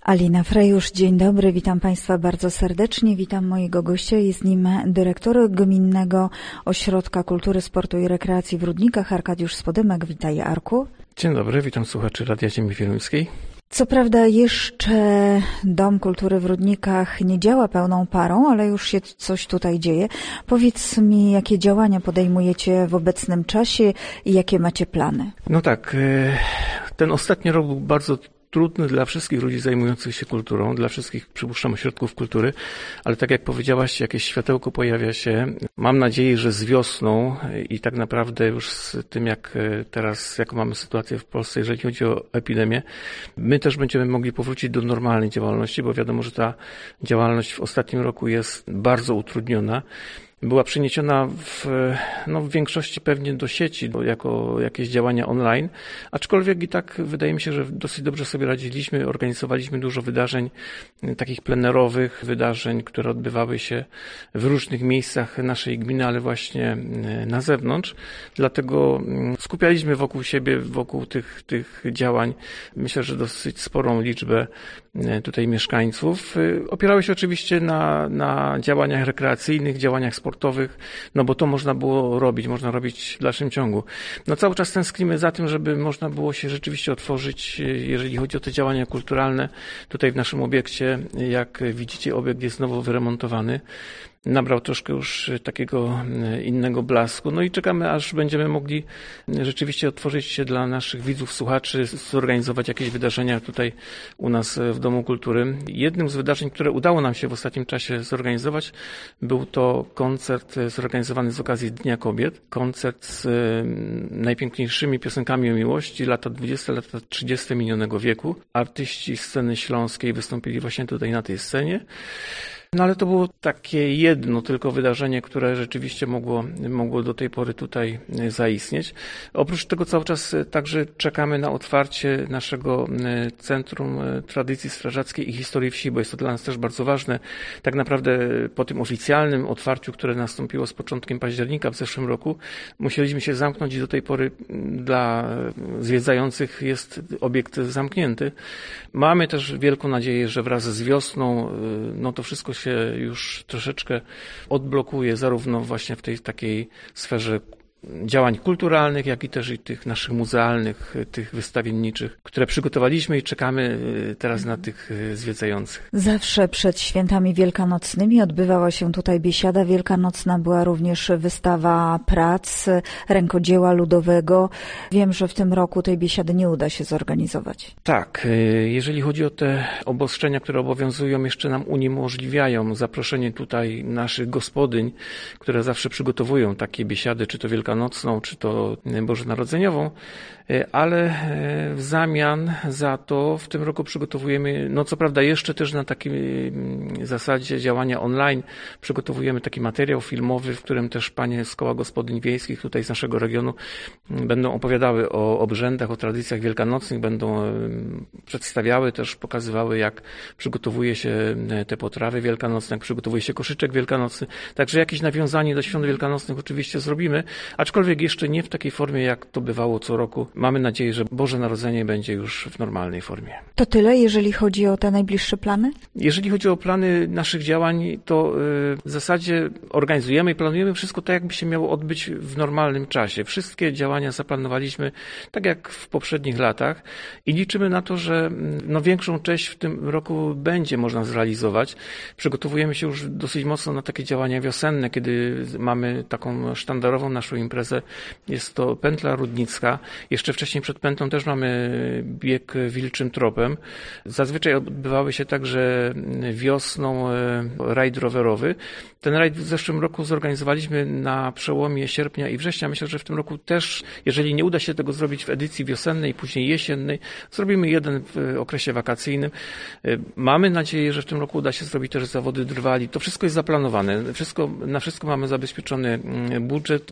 Alina Frejusz, dzień dobry, witam Państwa bardzo serdecznie, witam mojego gościa, jest nim dyrektor Gminnego Ośrodka Kultury, Sportu i Rekreacji w Rudnikach, Arkadiusz Spodymek. Witaj, Arku. Dzień dobry, witam słuchaczy Radia Ziemi Wieluńskiej. Co prawda jeszcze Dom Kultury w Rudnikach nie działa pełną parą, ale już się coś tutaj dzieje. Powiedz mi, jakie działania podejmujecie w obecnym czasie i jakie macie plany? No tak, ten ostatni rok był bardzo trudny dla wszystkich ludzi zajmujących się kulturą, dla wszystkich, przypuszczam, ośrodków kultury, ale tak jak powiedziałaś, jakieś światełko pojawia się. Mam nadzieję, że z wiosną i tak naprawdę już z tym, jak teraz, jaką mamy sytuację w Polsce, jeżeli chodzi o epidemię, my też będziemy mogli powrócić do normalnej działalności, bo wiadomo, że ta działalność w ostatnim roku jest bardzo utrudniona. Była przeniesiona w większości pewnie do sieci, jako jakieś działania online, aczkolwiek i tak wydaje mi się, że dosyć dobrze sobie radziliśmy, organizowaliśmy dużo wydarzeń, takich plenerowych wydarzeń, które odbywały się w różnych miejscach naszej gminy, ale właśnie na zewnątrz, dlatego skupialiśmy wokół siebie, wokół tych działań, myślę, że dosyć sporą liczbę tutaj mieszkańców. Opierały się oczywiście na działaniach rekreacyjnych, działaniach sportowych, no bo to można było robić, można robić w dalszym ciągu. No cały czas tęsknimy za tym, żeby można było się rzeczywiście otworzyć, jeżeli chodzi o te działania kulturalne. Tutaj w naszym obiekcie, jak widzicie, obiekt jest nowo wyremontowany. Nabrał troszkę już takiego innego blasku. No i czekamy, aż będziemy mogli rzeczywiście otworzyć się dla naszych widzów, słuchaczy, zorganizować jakieś wydarzenia tutaj u nas w Domu Kultury. Jednym z wydarzeń, które udało nam się w ostatnim czasie zorganizować, był to koncert zorganizowany z okazji Dnia Kobiet. Koncert z najpiękniejszymi piosenkami o miłości, lata 20, lata 30 minionego wieku. Artyści sceny śląskiej wystąpili właśnie tutaj na tej scenie. No ale to było takie jedno tylko wydarzenie, które rzeczywiście mogło do tej pory tutaj zaistnieć. Oprócz tego cały czas także czekamy na otwarcie naszego Centrum Tradycji Strażackiej i Historii Wsi, bo jest to dla nas też bardzo ważne. Tak naprawdę po tym oficjalnym otwarciu, które nastąpiło z początkiem października w zeszłym roku, musieliśmy się zamknąć i do tej pory dla zwiedzających jest obiekt zamknięty. Mamy też wielką nadzieję, że wraz z wiosną to wszystko się już troszeczkę odblokuje, zarówno właśnie w tej takiej sferze działań kulturalnych, jak i też i tych naszych muzealnych, tych wystawienniczych, które przygotowaliśmy i czekamy teraz na tych zwiedzających. Zawsze przed świętami wielkanocnymi odbywała się tutaj biesiada wielkanocna, była również wystawa prac, rękodzieła ludowego. Wiem, że w tym roku tej biesiady nie uda się zorganizować. Tak, jeżeli chodzi o te obostrzenia, które obowiązują, jeszcze nam uniemożliwiają zaproszenie tutaj naszych gospodyń, które zawsze przygotowują takie biesiady, czy to wielkanocną, czy to bożonarodzeniową, ale w zamian za to w tym roku przygotowujemy, co prawda jeszcze też na takiej zasadzie działania online, przygotowujemy taki materiał filmowy, w którym też panie z koła gospodyń wiejskich tutaj z naszego regionu będą opowiadały o obrzędach, o tradycjach wielkanocnych, będą przedstawiały, też pokazywały, jak przygotowuje się te potrawy wielkanocne, jak przygotowuje się koszyczek wielkanocny. Także jakieś nawiązanie do świąt wielkanocnych oczywiście zrobimy, aczkolwiek jeszcze nie w takiej formie, jak to bywało co roku. Mamy nadzieję, że Boże Narodzenie będzie już w normalnej formie. To tyle, jeżeli chodzi o te najbliższe plany? Jeżeli chodzi o plany naszych działań, to w zasadzie organizujemy i planujemy wszystko tak, jakby się miało odbyć w normalnym czasie. Wszystkie działania zaplanowaliśmy tak jak w poprzednich latach i liczymy na to, że większą część w tym roku będzie można zrealizować. Przygotowujemy się już dosyć mocno na takie działania wiosenne, kiedy mamy taką sztandarową naszą imprezę. Jest to Pętla Rudnicka. Jeszcze wcześniej przed Pętlą też mamy bieg Wilczym Tropem. Zazwyczaj odbywały się także wiosną rajd rowerowy. Ten rajd w zeszłym roku zorganizowaliśmy na przełomie sierpnia i września. Myślę, że w tym roku też, jeżeli nie uda się tego zrobić w edycji wiosennej, później jesiennej, zrobimy jeden w okresie wakacyjnym. Mamy nadzieję, że w tym roku uda się zrobić też zawody drwali. To wszystko jest zaplanowane. Na wszystko mamy zabezpieczony budżet. Rozmawiamy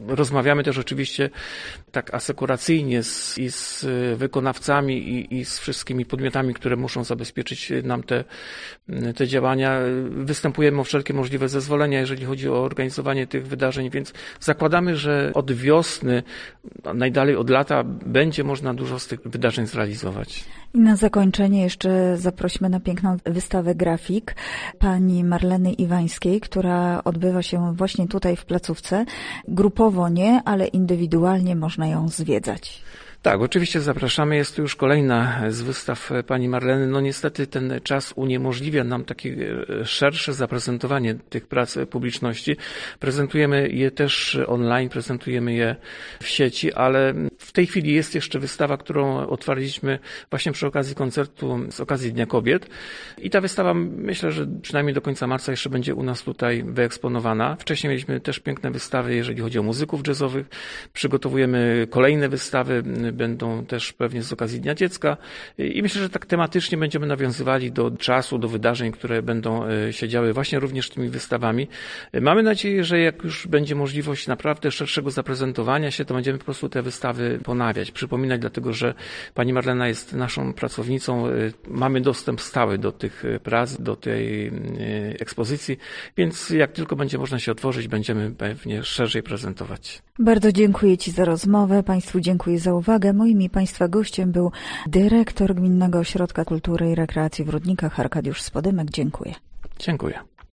Rozmawiamy też oczywiście tak asekuracyjnie z wykonawcami i z wszystkimi podmiotami, które muszą zabezpieczyć nam te działania. Występujemy o wszelkie możliwe zezwolenia, jeżeli chodzi o organizowanie tych wydarzeń, więc zakładamy, że od wiosny, najdalej od lata, będzie można dużo z tych wydarzeń zrealizować. I na zakończenie jeszcze zaprośmy na piękną wystawę grafik pani Marleny Iwańskiej, która odbywa się właśnie tutaj w placówce. Grupowo nie, ale indywidualnie można ją zwiedzać. Tak, oczywiście zapraszamy. Jest to już kolejna z wystaw pani Marleny. No niestety ten czas uniemożliwia nam takie szersze zaprezentowanie tych prac publiczności. Prezentujemy je też online, prezentujemy je w sieci, ale w tej chwili jest jeszcze wystawa, którą otwarliśmy właśnie przy okazji koncertu z okazji Dnia Kobiet. I ta wystawa, myślę, że przynajmniej do końca marca jeszcze będzie u nas tutaj wyeksponowana. Wcześniej mieliśmy też piękne wystawy, jeżeli chodzi o muzyków jazzowych. Przygotowujemy kolejne wystawy, będą też pewnie z okazji Dnia Dziecka i myślę, że tak tematycznie będziemy nawiązywali do czasu, do wydarzeń, które będą się działy właśnie również tymi wystawami. Mamy nadzieję, że jak już będzie możliwość naprawdę szerszego zaprezentowania się, to będziemy po prostu te wystawy ponawiać, przypominać, dlatego że pani Marlena jest naszą pracownicą, mamy dostęp stały do tych prac, do tej ekspozycji, więc jak tylko będzie można się otworzyć, będziemy pewnie szerzej prezentować. Bardzo dziękuję Ci za rozmowę, Państwu dziękuję za uwagę. Moim i Państwa gościem był dyrektor Gminnego Ośrodka Kultury i Rekreacji w Rudnikach Arkadiusz Spodymek. Dziękuję. Dziękuję.